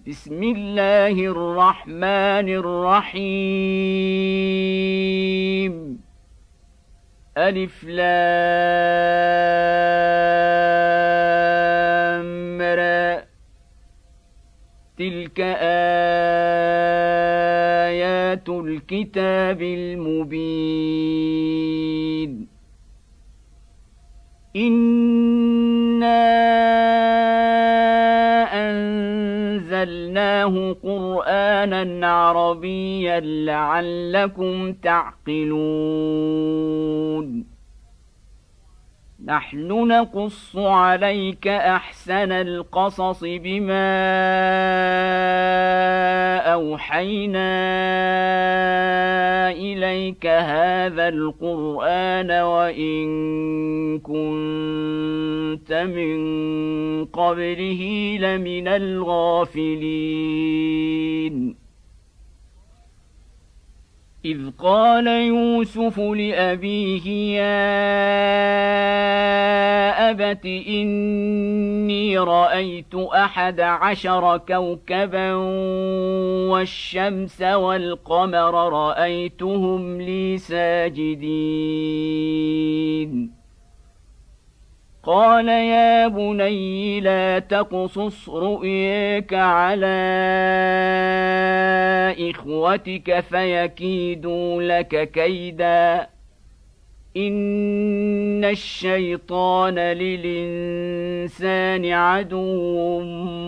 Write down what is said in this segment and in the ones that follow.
بسم الله الرحمن الرحيم ألف لام را تلك آيات الكتاب المبين إنا أنزلناه قرآنا عربيا لعلكم تعقلون نحن نقص عليك أحسن القصص بما أوحينا إليك هذا القرآن وإن كنت من قبله لمن الغافلين إذ قال يوسف لأبيه يا أبت إني رأيت 11 كوكبا والشمس والقمر رأيتهم لي ساجدين قال يا بني لا تقصص رؤياك على إخوتك فيكيدوا لك كيدا إن الشيطان للإنسان عدو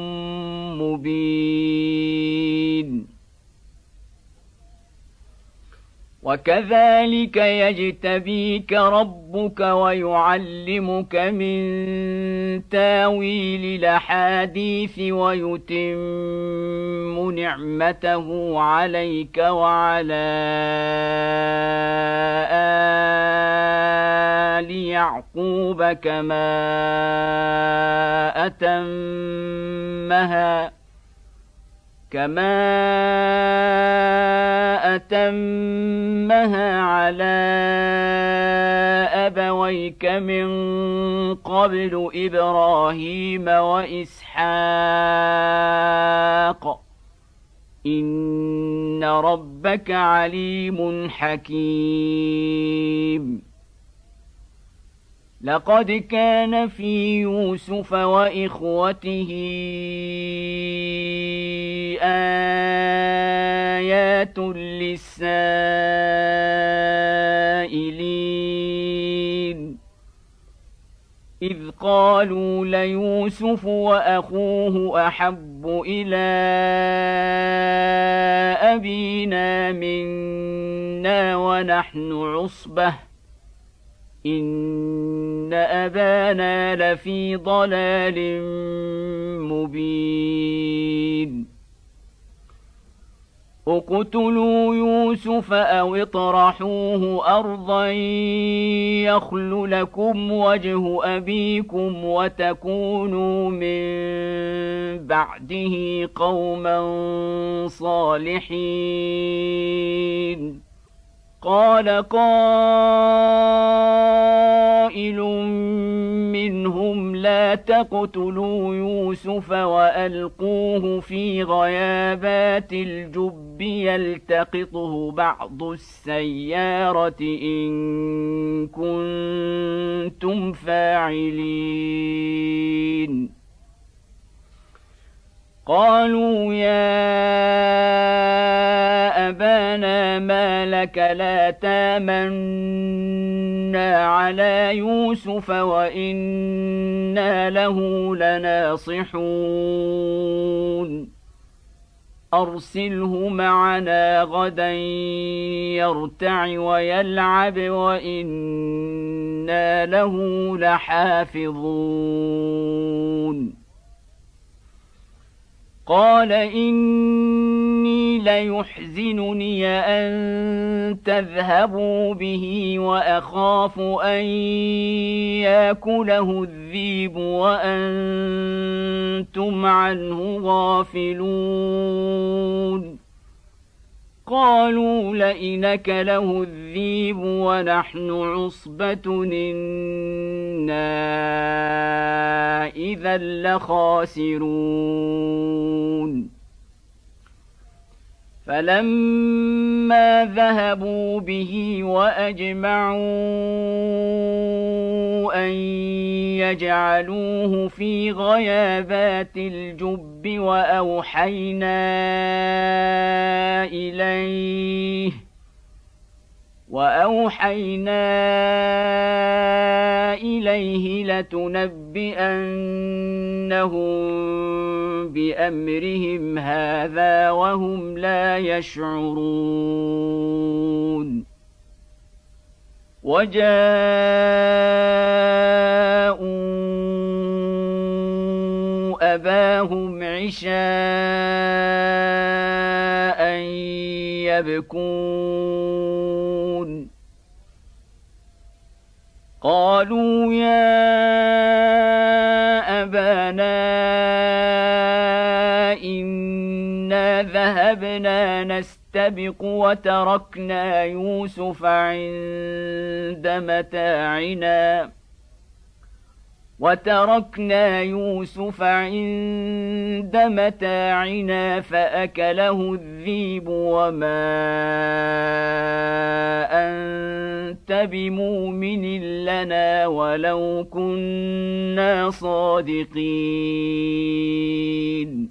مبين وكذلك يجتبيك ربك ويعلمك من تاويل الأحاديث ويتم نعمته عليك وعلى آل يعقوب كما أتمها على أبويك من قبل إبراهيم وإسحاق إن ربك عليم حكيم لقد كان في يوسف وإخوته آيات للسائلين إذ قالوا ليوسف وأخوه أحب إلى أبينا منا ونحن عصبة إن أبانا لفي ضلال مبين اقتلوا يوسف أو اطرحوه أرضا يخل لكم وجه أبيكم وتكونوا من بعده قوما صالحين قال قائل منهم لا تقتلوا يوسف وألقوه في غيابات الجب يلتقطه بعض السيارة إن كنتم فاعلين قالوا يا أبانا ما لك لا تامنا على يوسف وإنا له لناصحون أرسله معنا غدا يرتع ويلعب وإنا له لحافظون قال إني ليحزنني أن تذهبوا به وأخاف أن يأكله الذئب وأنتم عنه غافلون قالوا لئن أكله الذئب ونحن عصبة إنا إذا لخاسرون فلما ذهبوا به وأجمعوا أن يجعلوه في غيابات الجب وأوحينا إليه لتنبئنهم بأمرهم هذا وهم لا يشعرون وجاءوا أباهم عشاء يبكون قالوا يا أبانا إنا ذهبنا نستبق وتركنا يوسف عند متاعنا فأكله الذئب وما أنت بمؤمن لنا ولو كنا صادقين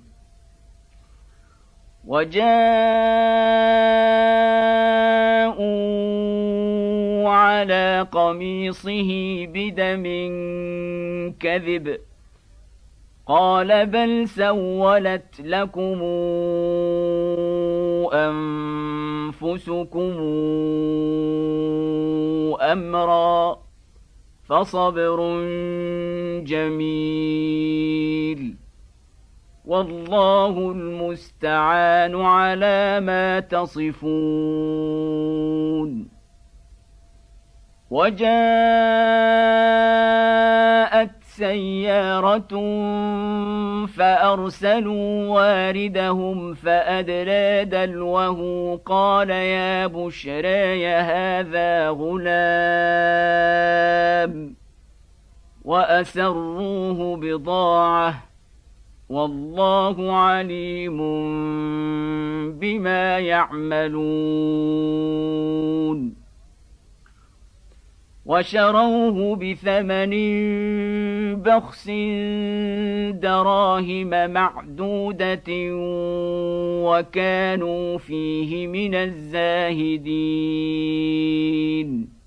وجاءوا على قميصه بدم كذب قال بل سولت لكم أنفسكم أمرا فصبر جميل والله المستعان على ما تصفون وجاءت سيارة فأرسلوا واردهم فأدلى دلوه قال يا بشرى هذا غلام وأسروه بضاعة والله عليم بما يعملون وشروه بثمن بخس دراهم معدودة وكانوا فيه من الزاهدين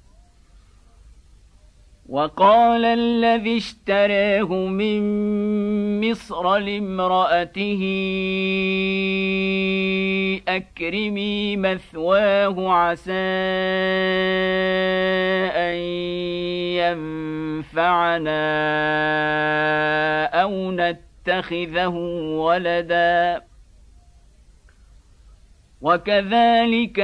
وقال الذي اشتراه من مصر لامرأته أكرمي مثواه عسى أن ينفعنا أو نتخذه ولدا وكذلك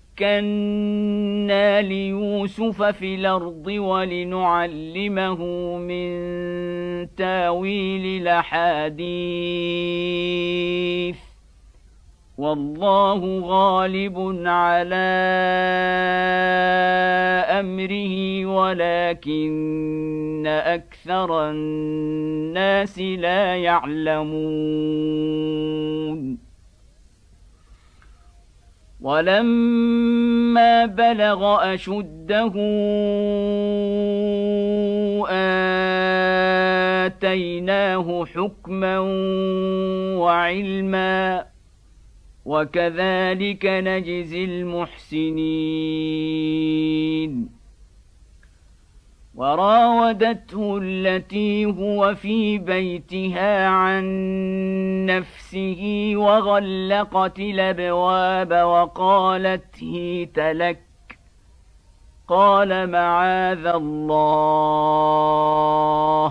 مكنا ليوسف في الأرض ولنعلمه من تاويل الأحاديث والله غالب على أمره ولكن أكثر الناس لا يعلمون ولما بلغ أشده آتيناه حكما وعلما وكذلك نجزي المحسنين وراودته التي هو في بيتها عن نفسه وغلقت الأبواب وقالت هيت لك قال معاذ الله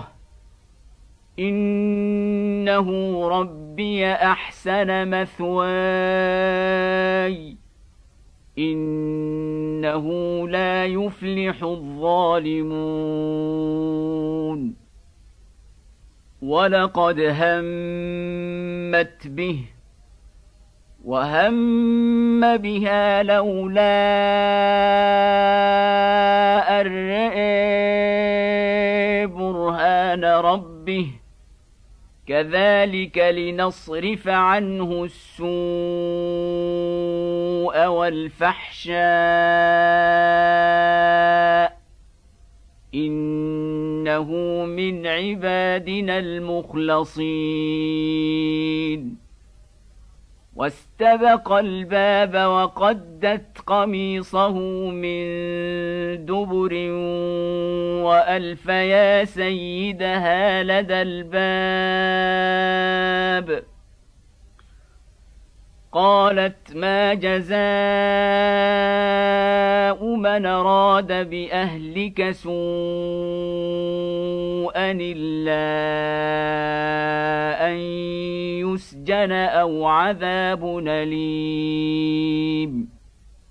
إنه ربي أحسن مثواي إنه لا يفلح الظالمون ولقد همت به وهم بها لولا أن رأى برهان ربه كذلك لنصرف عنه السوء والفحشاء إنه من عبادنا المخلصين واستبق الباب وقدت قميصه من دبر وألف يا سيدها لدى الباب قالت ما جزاء من أراد بأهلك سوءا إلا أن يسجن أو عذاب أليم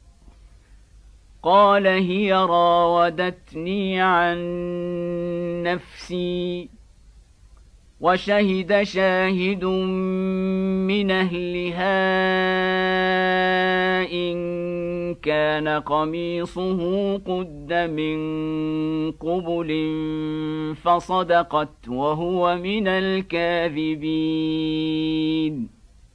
قال هي راودتني عن نفسي وشهد شاهد من أهلها إن كان قميصه قد من قبل فصدقت وهو من الكاذبين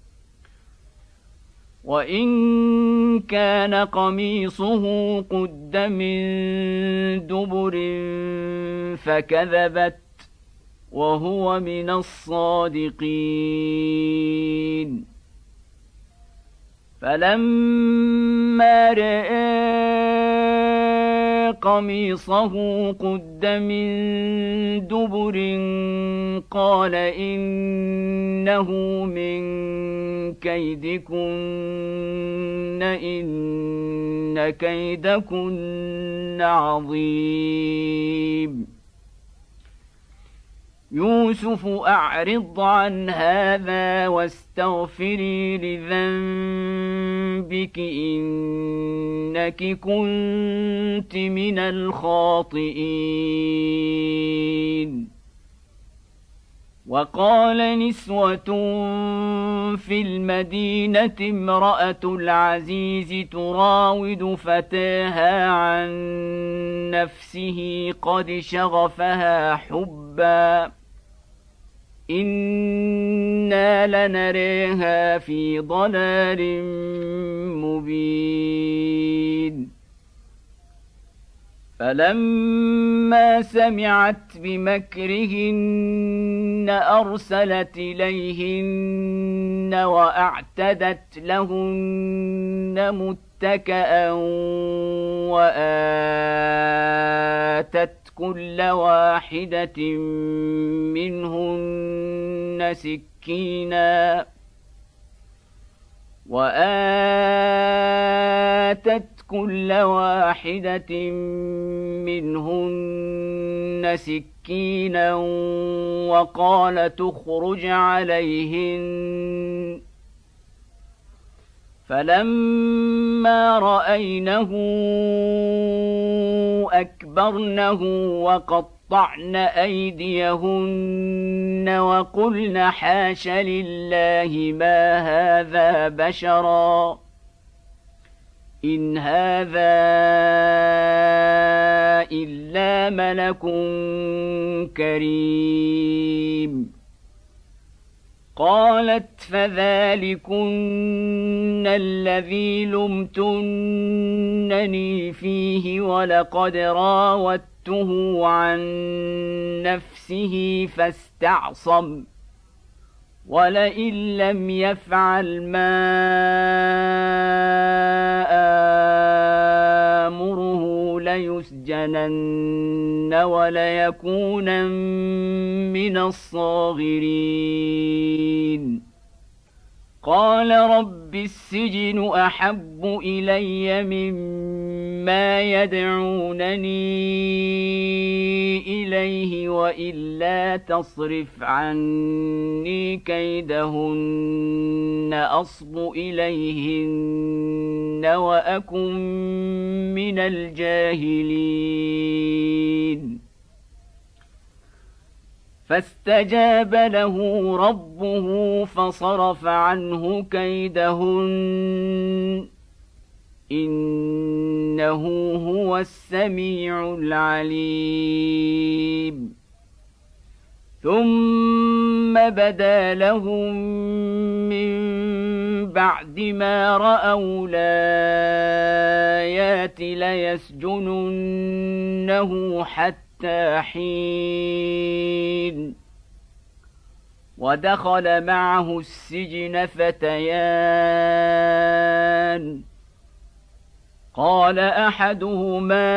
وإن كان قميصه قد من دبر فكذبت وهو من الصادقين فلما رأى قميصه قد من دبر قال إنه من كيدكن إن كيدكن عظيم يوسف أعرض عن هذا واستغفري لذنبك إنك كنت من الخاطئين وقال نسوة في المدينة امرأة العزيز تراود فتاها عن نفسه قد شغفها حبا إنا لنريها في ضلال مبين فلما سمعت بمكرهن أرسلت إليهن وأعتدت لهن متكئا وآتت كل واحدة منهن سكينا كل واحدة منهن سكينا وقال تخرج عليهن فلما رأينه أكبرنه وقطعن أيديهن وقلن حاش لله ما هذا بشرا إن هذا إلا ملك كريم قالت فذلكن الذي لمتنني فيه ولقد راودته عن نفسه فاستعصم ولئن لم يفعل ما آمره ليسجنن وليكونن من الصاغرين قال رب السجن أحب إلي مما يدعونني إليه وإلا تصرف عني كيدهن أصب إليهن وأكن من الجاهلين فاستجاب له ربه فصرف عنه كيدهن إنه هو السميع العليم ثم بدا لهم من بعد ما رأوا الآيات ليسجننه حتى حين ودخل معه السجن فتيان قال أحدهما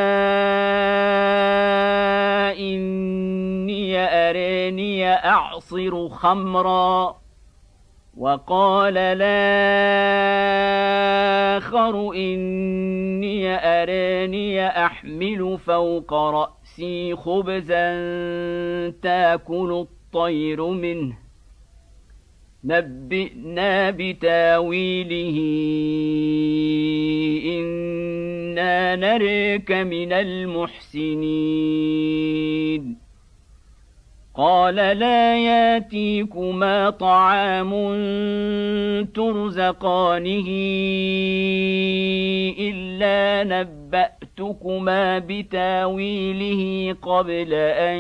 إني أراني أعصر خمرا وقال الآخر إني أراني أحمل فوق رأسي خبزا تأكل الطير منه نبئنا بتاويله إنا نراك من المحسنين قال لا ياتيكما طعام ترزقانه إلا نبأتكما بتاويله قبل أن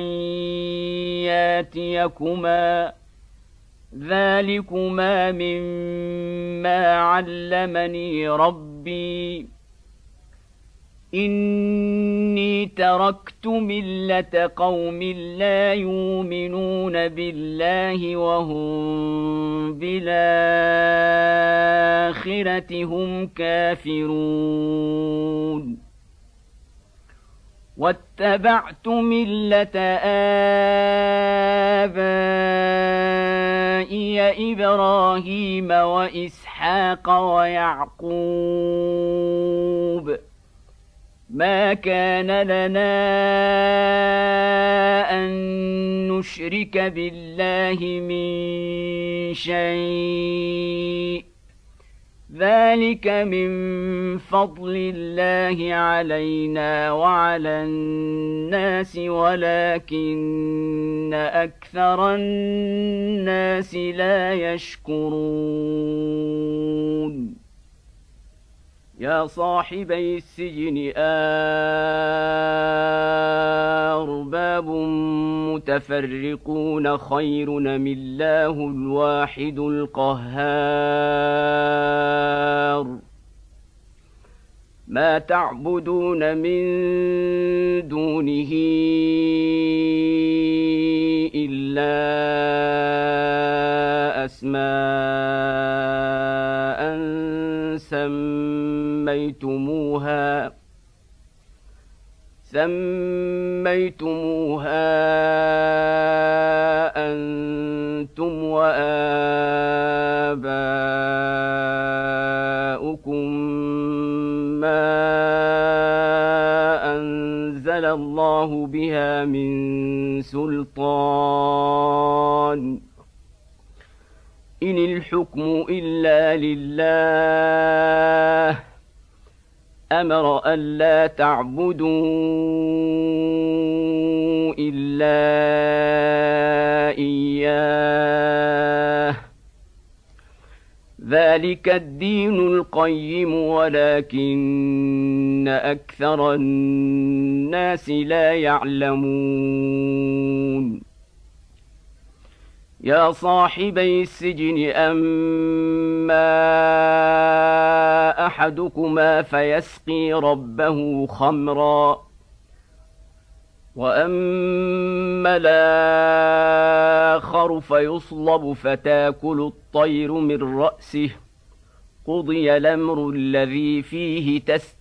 ياتيكما ذلكما مما علمني ربي إني تركت ملة قوم لا يؤمنون بالله وهم بالآخرة هم كافرون واتبعت ملة آبائي إبراهيم وإسحاق ويعقوب ما كان لنا أن نشرك بالله من شيء ذلك من فضل الله علينا وعلى الناس ولكن أكثر الناس لا يشكرون يا صاحبي السجن أرباب متفرقون خير أم الله الواحد القهار ما تعبدون من دونه إلا أسماء سميتموها أنتم وآباؤكم ما أنزل الله بها من سلطان إن الحكم إلا لله أمر ألا تعبدوا إلا إياه ذلك الدين القيم ولكن أكثر الناس لا يعلمون يا صاحبي السجن أما أحدكما فيسقي ربه خمرا وأما الآخر فيصلب فتاكل الطير من رأسه قضي الأمر الذي فيه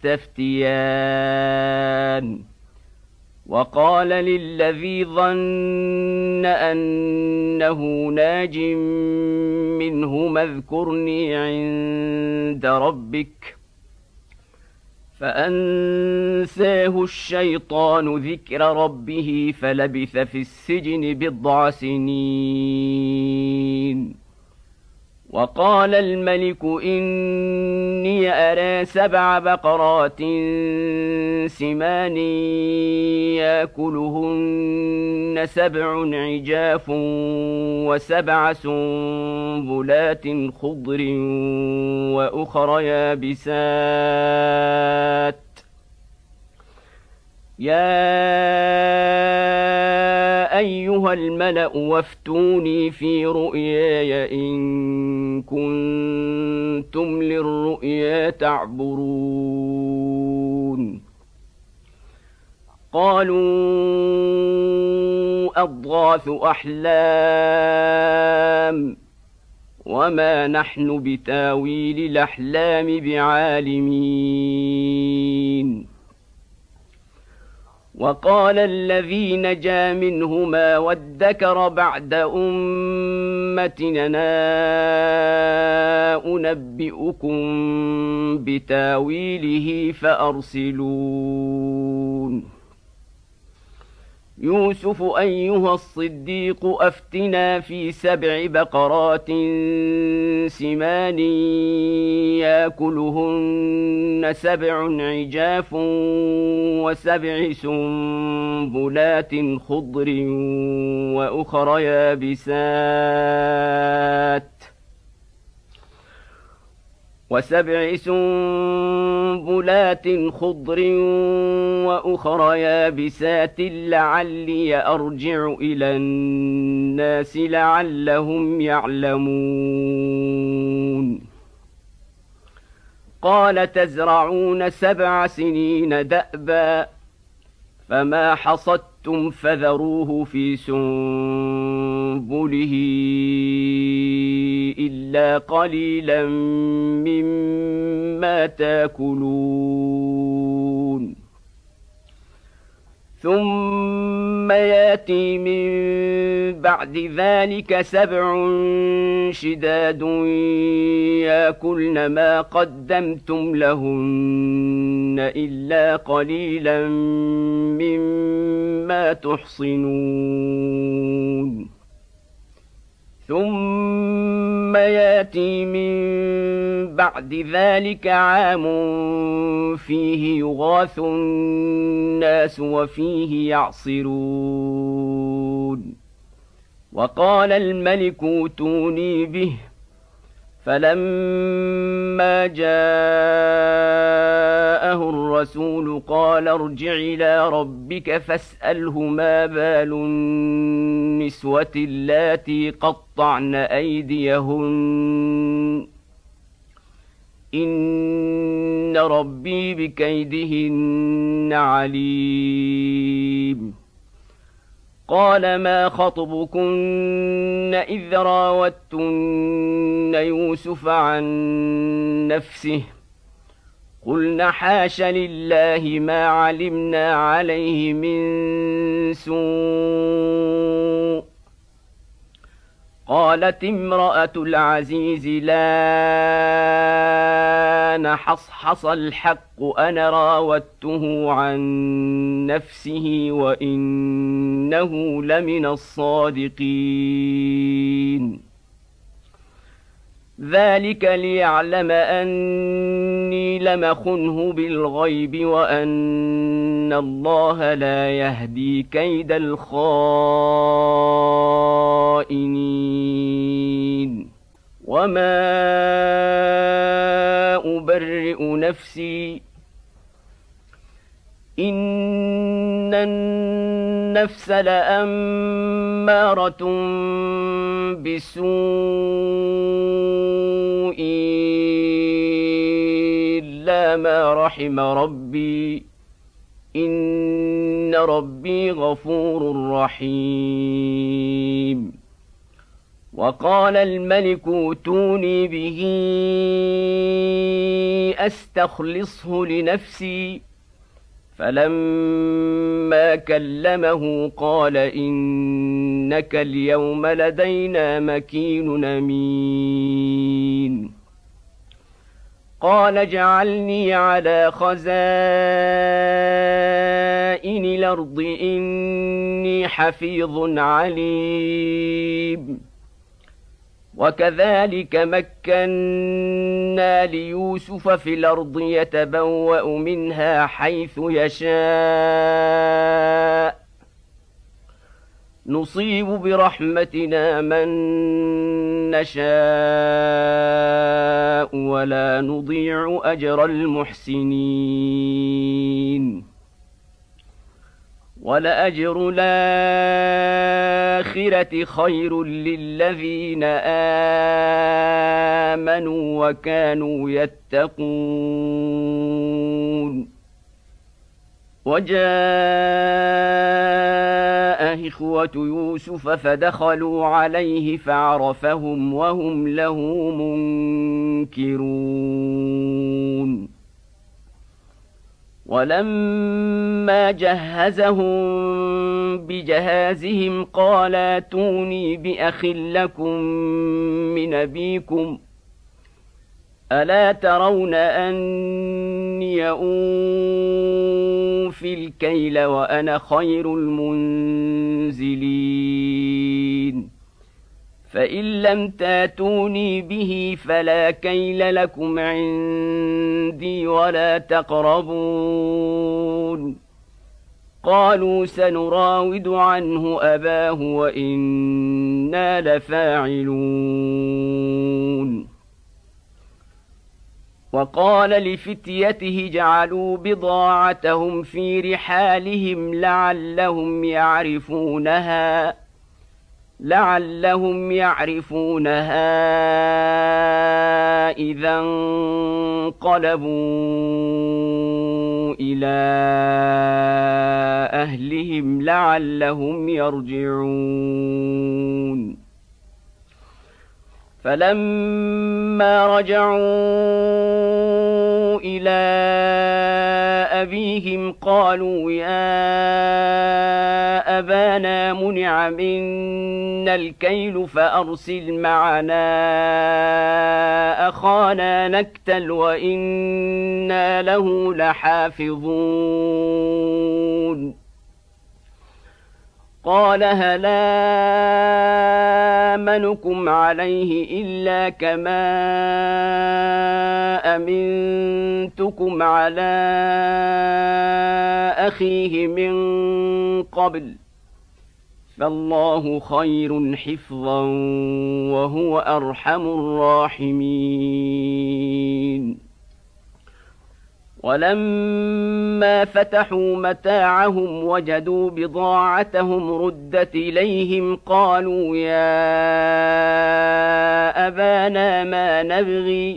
تستفتيان وقال للذي ظن أنه ناج منهما اذكرني عند ربك فأنساه الشيطان ذكر ربه فلبث في السجن 10 سنين وقال الملك إني أرى 7 بقرات سمان يأكلهن 7 عجاف و7 سنبلات خضر وأخر يابسات يا أيها الملأ وافتوني في رؤياي إن كنتم للرؤيا تعبرون قالوا أضغاث أحلام وما نحن بتاويل الأحلام بعالمين وقال الذي نجا منهما وادكر بعد أمتنا أنبئكم بتاويله فأرسلون يوسف أيها الصديق أفتنا في 7 بقرات سمان يأكلهن 7 عجاف و7 سنبلات خضر وأخر يابسات و7 سنبلات خضر وأخر يابسات لعلي أرجع إلى الناس لعلهم يعلمون قال تزرعون 7 سنين دأبا فما حصدتم فذروه في سنبله إلا قليلا مما تأكلون ثم يأتي من بعد ذلك 7 شداد يأكلن ما قدمتم لهن إلا قليلا مما تحصنون ثم يأتي من بعد ذلك عام فيه يغاث الناس وفيه يعصرون وقال الملك ائتوني به فلما جاءه الرسول قال ارجع إلى ربك فاسأله ما بال النسوة اللاتي قطعن أيديهن إن ربي بكيدهن عليم قال ما خطبكن إذ راوتن يوسف عن نفسه قلنا حاش لله ما علمنا عليه من سوء قالت امرأة العزيز لا نحصحص الحق أنا راودته عن نفسه وإنه لمن الصادقين ذلك ليعلم أني لم أخنه بالغيب وأن الله لا يهدي كيد الخائنين وما أبرئ نفسي إن النفس لأمارة بالسوء إلا ما رحم ربي إن ربي غفور رحيم وقال الملك ائتوني به أستخلصه لنفسي فلما كلمه قال إنك اليوم لدينا مكين أمين قال اجعلني على خزائن الأرض إني حفيظ عليم وكذلك مكنا ليوسف في الأرض يتبوأ منها حيث يشاء نصيب برحمتنا من نشاء ولا نضيع أجر المحسنين وَلَأَجْرُ الْآخِرَةِ خَيْرٌ لِّلَّذِينَ آمَنُوا وَكَانُوا يَتَّقُونَ وَجَاءَ إِخْوَةُ يُوسُفَ فَدَخَلُوا عَلَيْهِ فَعَرَفَهُمْ وَهُمْ لَهُ مُنكِرُونَ وَلَمَّا جَهَّزَهُم بِجَهَازِهِمْ قَالَ ائْتُونِي بِأَخٍ لَّكُم مِّنْ أَبِيكُمْ أَلَا تَرَوْنَ أَنِّي أُوفِي الْكَيْلَ وَأَنَا خَيْرُ الْمُنزِلِينَ فَإِن لَّمْ تَأْتُونِي بِهِ فَلَا كَيْلَ لَكُمْ عِندِي وَلَا تَقْرَبُونِ قَالُوا سَنُرَاوِدُ عَنْهُ أَبَاهُ وَإِنَّا لَفَاعِلُونَ وَقَالَ لِفِتْيَتِهِ اجْعَلُوا بِضَاعَتَهُمْ فِي رِحَالِهِمْ لعلهم يعرفونها إذا انقلبوا إلى أهلهم لعلهم يرجعون فلما رجعوا إلى أبيهم قالوا يا أبانا منع منا الكيل فأرسل معنا أخانا نكتل وإنا له لحافظون قال هل آمنكم عليه إلا كما أمنتكم على أخيه من قبل فالله خير حفظا وهو أرحم الراحمين ولما فتحوا متاعهم وجدوا بضاعتهم ردت إليهم قالوا يا أبانا ما نبغي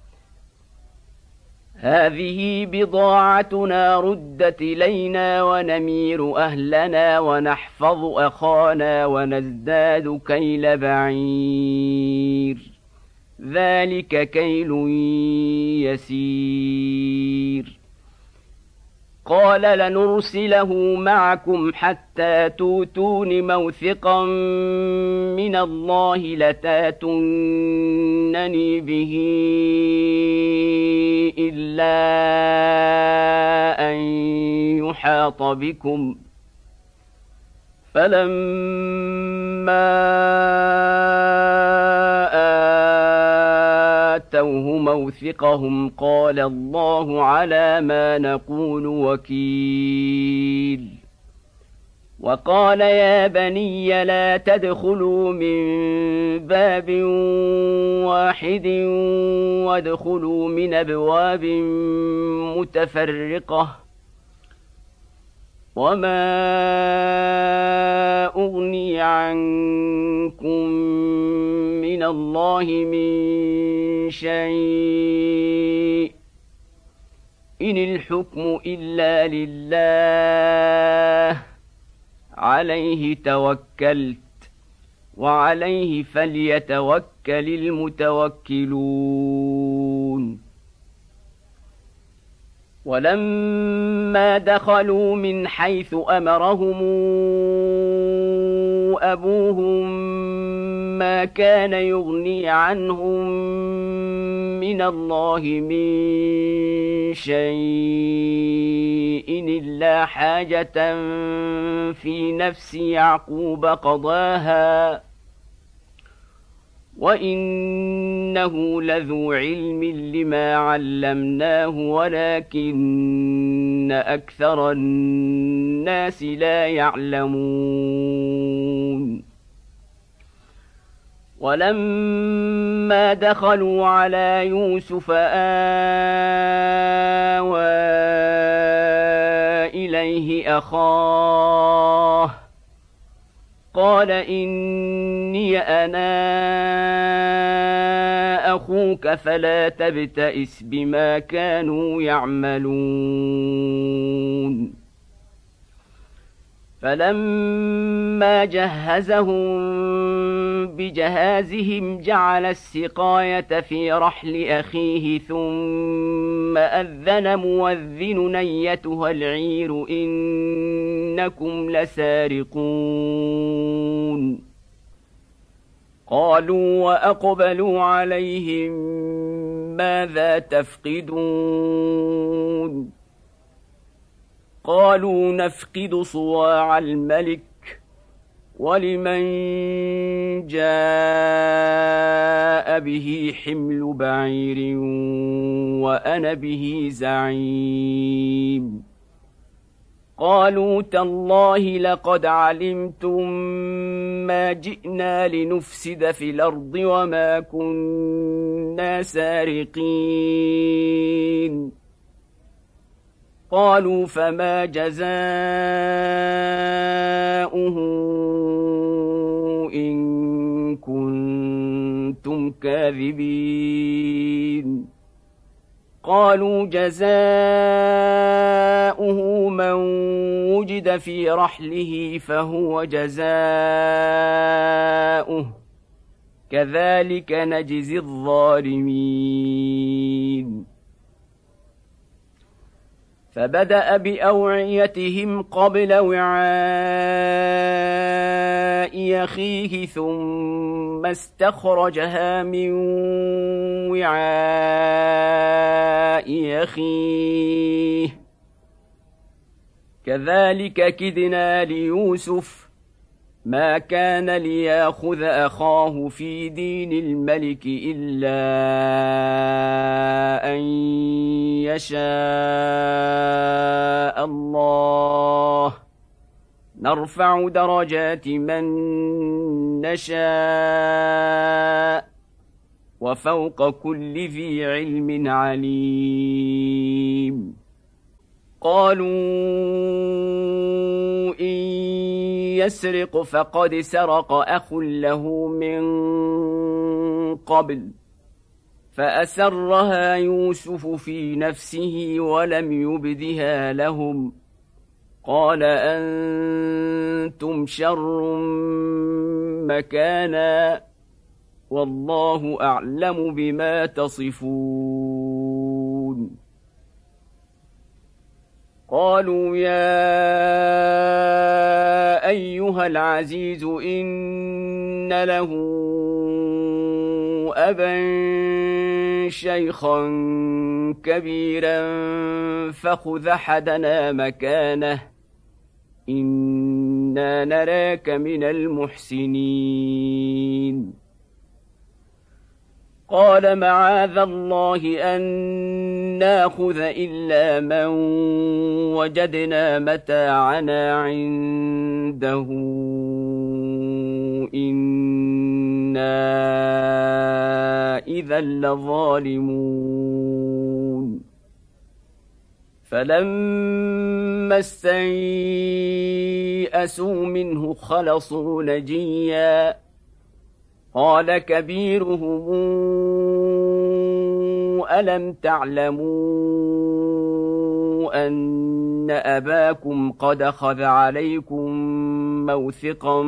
هذه بضاعتنا ردت إلينا ونمير أهلنا ونحفظ أخانا ونزداد كيل بعير ذلك كيل يسير قال لنرسله معكم حتى توتون موثقا من الله لتاتونني به إلا أن يحاط بكم فلما آتوه موثقهم قال الله على ما نقول وكيل وقال يا بني لا تدخلوا من باب واحد وادخلوا من أبواب متفرقة وما أغني عنكم من الله من شيء إن الحكم إلا لله عليه توكلت وعليه فليتوكل المتوكلون ولما دخلوا من حيث أمرهم أبوهم ما كان يغني عنهم من الله من شيء إلا حاجة في نفس يعقوب قضاها وإنه لذو علم لما علمناه ولكن أكثر الناس لا يعلمون ولما دخلوا على يوسف آوى إليه أخاه قال إني أنا أخوك فلا تبتئس بما كانوا يعملون فلما جهزهم بجهازهم جعل السقاية في رحل أخيه ثم أذن مؤذن أيتها العير إنكم لسارقون قالوا وأقبلوا عليهم ماذا تفقدون قالوا نفقد صواع الملك ولمن جاء به حمل بعير وأنا به زعيم قالوا تالله لقد علمتم ما جئنا لنفسد في الأرض وما كنا سارقين قالوا فما جزاؤه إن كنتم كاذبين قالوا جزاؤه من وجد في رحله فهو جزاؤه كذلك نجزي الظالمين فبدأ بأوعيتهم قبل وعاء أخيه ثم استخرجها من وعاء أخيه كذلك كدنا ليوسف ما كان ليأخذ أخاه في دين الملك إلا أن يشاء الله نرفع درجات من نشاء وفوق كل ذي علم عليم قالوا إن يسرق فقد سرق أخ له من قبل فأسرها يوسف في نفسه ولم يبدها لهم قال أنتم شر مكانا والله أعلم بما تصفون قالوا يا أيها العزيز إن له أبا شيخا كبيرا فخذ أحدنا مكانه إنا نراك من المحسنين قال معاذ الله أن ناخذ إلا من وجدنا متاعنا عنده إنا إذا لظالمون فلما استيئسوا منه خلصوا نجيا قال كبيرهم ألم تعلموا أن أباكم قد أخذ عليكم موثقا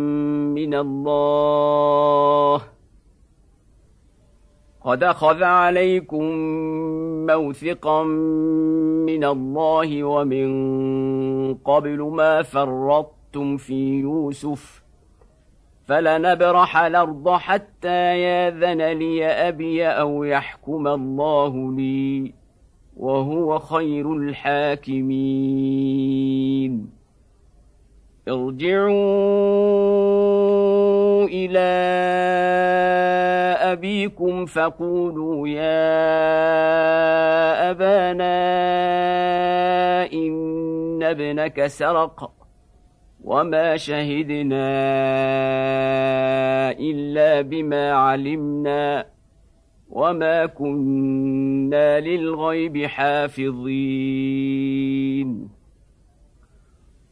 من الله ومن قبل ما فرطتم في يوسف فلنبرح الأرض حتى ياذن لي أبي أو يحكم الله لي وهو خير الحاكمين ارجعوا إلى أبيكم فقولوا يا أبانا إن ابنك سرق وما شهدنا إلا بما علمنا وما كنا للغيب حافظين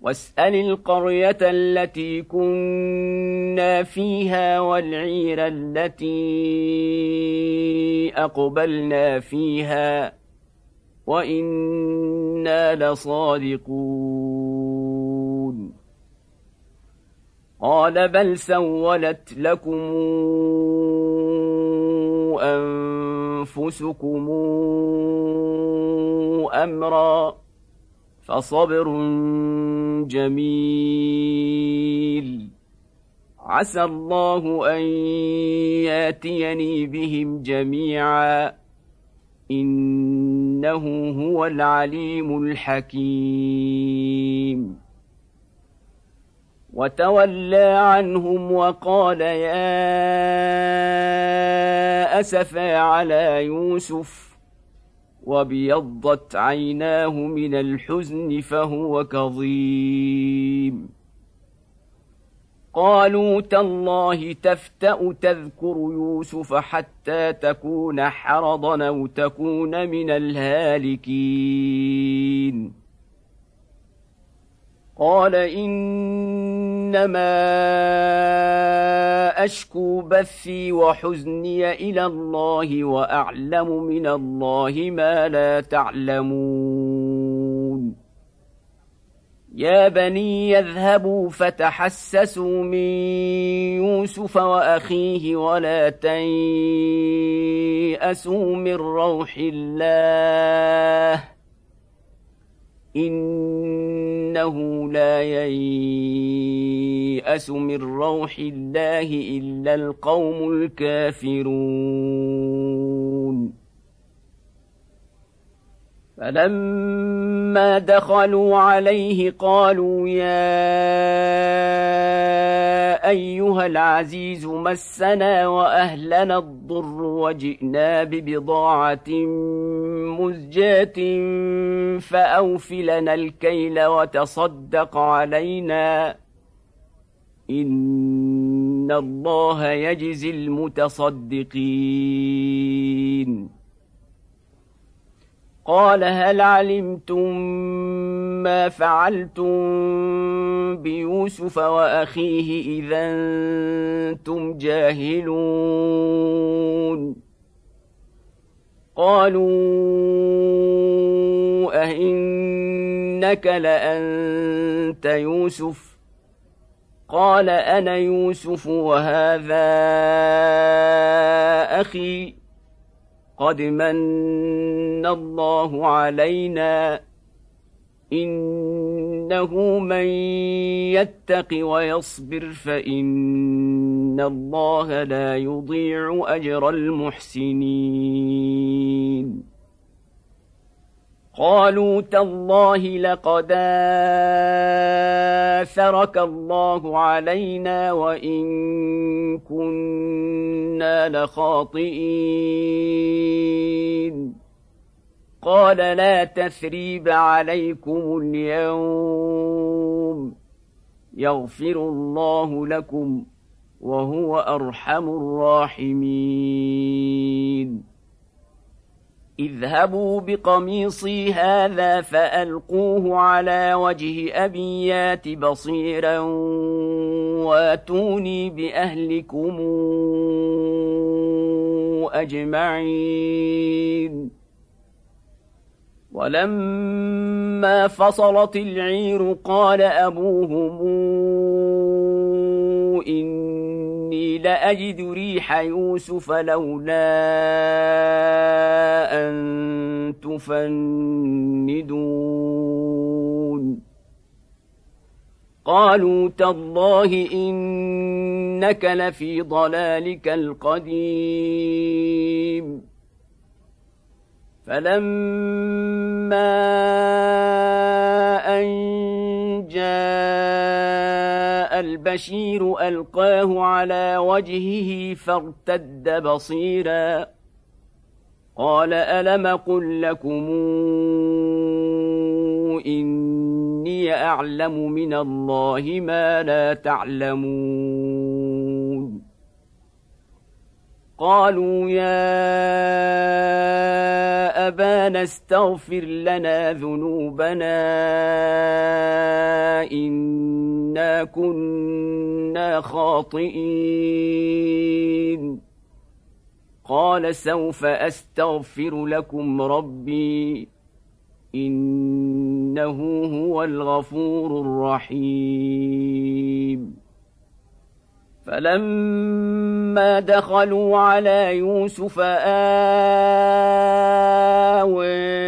واسأل القرية التي كنا فيها والعير التي أقبلنا فيها وإنا لصادقون قال بل سولت لكم أنفسكم أمرا فصبر جميل عسى الله أن ياتيني بهم جميعا إنه هو العليم الحكيم وتولى عنهم وقال يا أسفا على يوسف وابيضت عيناه من الحزن فهو كظيم قالوا تالله تفتأ تذكر يوسف حتى تكون حرضا أو تكون من الهالكين قال إنما أشكو بثي وحزني إلى الله وأعلم من الله ما لا تعلمون يا بني يذهبوا فتحسسوا من يوسف وأخيه ولا تيأسوا من روح الله إنه لا ييأس من روح الله إلا القوم الكافرون فلما دخلوا عليه قالوا يا أيها العزيز مسنا وأهلنا الضر وجئنا ببضاعة مزجاة فأوف لنا الكيل وتصدق علينا إن الله يجزي المتصدقين قال هل علمتم ما فعلتم بيوسف وأخيه إذا أنتم جاهلون قالوا أئنك لأنت يوسف قال أنا يوسف وهذا أخي قد من الله علينا إنه من يتق ويصبر فإن الله لا يضيع أجر المحسنين قالوا تالله لقد آثرك الله علينا وإن كنا لخاطئين قال لا تثريب عليكم اليوم يغفر الله لكم وهو أرحم الراحمين اذهبوا بقميصي هذا فألقوه على وجه أبي يات بصيرا واتوني بأهلكم أجمعين ولما فصلت العير قال أبوهم إني لأجد ريح يوسف لولا أن تفندون قالوا تالله إنك لفي ضلالك القديم فلما أن جاء البشير ألقاه على وجهه فارتد بصيرا قال ألم قل لكم إني أعلم من الله ما لا تعلمون قالوا يا أبانا استغفر لنا ذنوبنا إنا كنا خاطئين. قال سوف أستغفر لكم ربي إنه هو الغفور الرحيم. فلما دخلوا على يوسف آوى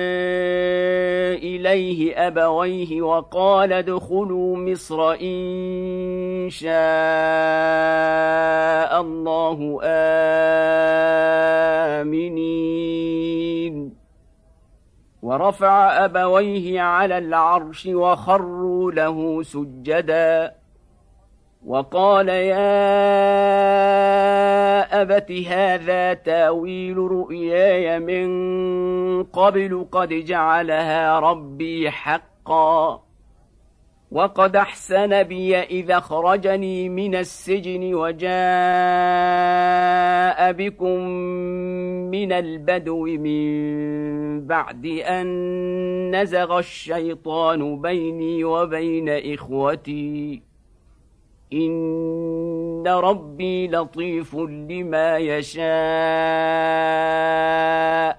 إليه أبويه وقال ادخلوا مصر إن شاء الله آمنين. ورفع أبويه على العرش وخروا له سجدا وقال يا أبت هذا تاويل رؤياي من قبل قد جعلها ربي حقا وقد أحسن بي إذا أخرجني من السجن وجاء بكم من البدو من بعد أن نزغ الشيطان بيني وبين إخوتي إن ربي لطيف لما يشاء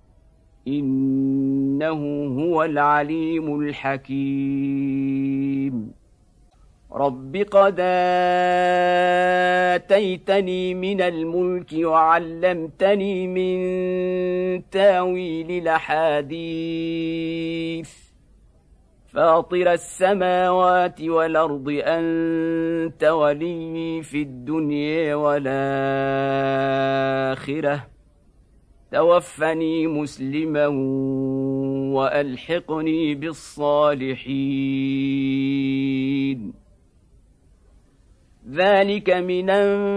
إنه هو العليم الحكيم. رب قد آتيتني من الملك وعلمتني من تاويل الأحاديث فاطر السماوات والأرض أنت ولي في الدنيا والآخرة توفني مسلما وألحقني بالصالحين. ذلك من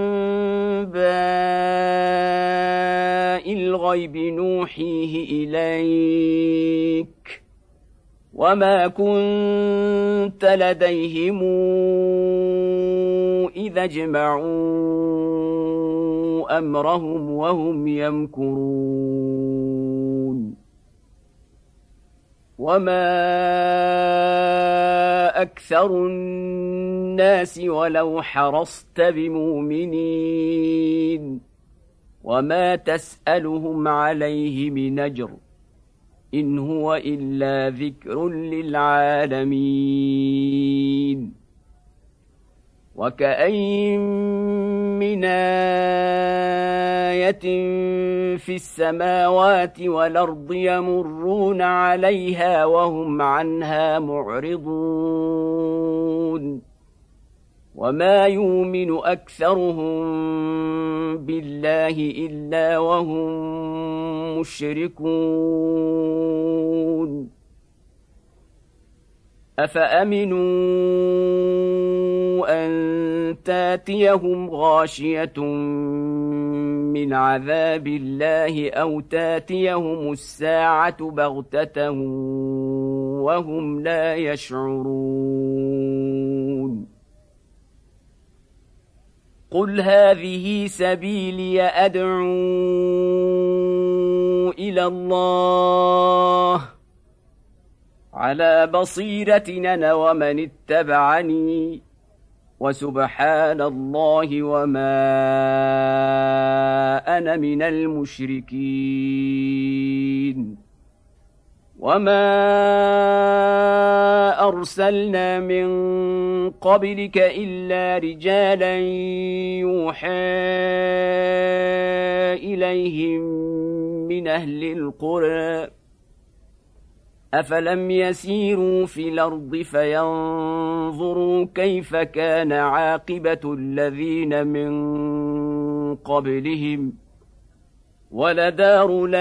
أنباء الغيب نوحيه إليك وما كنت لديهم إذا اجمعوا أمرهم وهم يمكرون. وما أكثر الناس ولو حرصت بمؤمنين وما تسألهم عليه من أجر إن هو إلا ذكر للعالمين. وكأين من آية في السماوات والأرض يمرون عليها وهم عنها معرضون وما يؤمن أكثرهم بالله إلا وهم مشركون. أفأمنوا أن تاتيهم غاشية من عذاب الله أو تاتيهم الساعة بغتة وهم لا يشعرون. قل هذه سبيلي أدعو إلى الله على بصيرة أنا ومن اتبعني وسبحان الله وما أنا من المشركين. وما أرسلنا من قبلك إلا رجالا يوحى إليهم من أهل القرى أفلم يسيروا في الأرض فينظروا كيف كان عاقبة الذين من قبلهم ولدار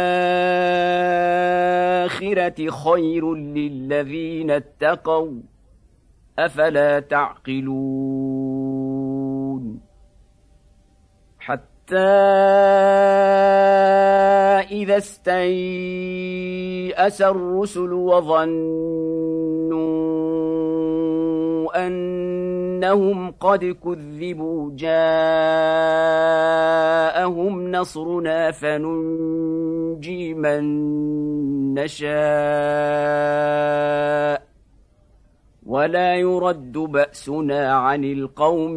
الآخرة خير للذين اتقوا أفلا تعقلون. حتى إذا استيأس الرسل وظنوا أنهم قد كذبوا جاءهم نصرنا فننجي من نشاء ولا يرد بأسنا عن القوم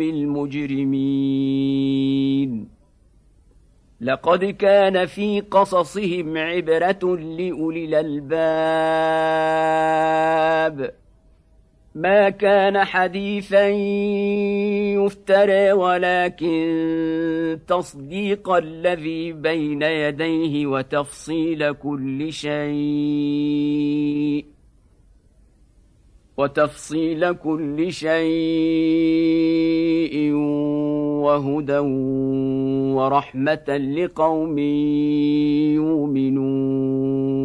المجرمين لقد كان في قصصهم عبرة لأولي الألباب ما كان حديثا يفترى ولكن تصديق الذي بين يديه وتفصيل كل شيء وهدى ورحمة لقوم يؤمنون